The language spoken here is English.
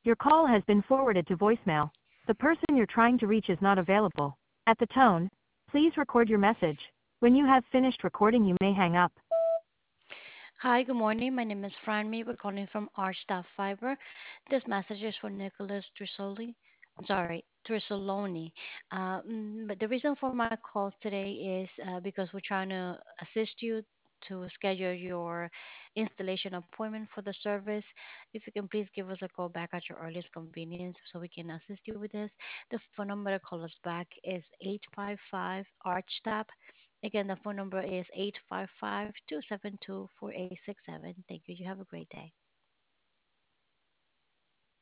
Your call has been forwarded to voicemail. The person you're trying to reach is not available. At the tone, please record your message. When you have finished recording, you may hang up. Hi, good morning. My name is Franmy. We're calling from Arch Fiber. This message is for Nicholas Trisoli. I'm sorry, Trisoloni. But the reason for my call today is because we're trying to assist you to schedule your installation appointment for the service. If you can please give us a call back at your earliest convenience so we can assist you with this. The phone number to call us back is 855 ArchTap. Again, the phone number is 855 272 4867. Thank you. You have a great day.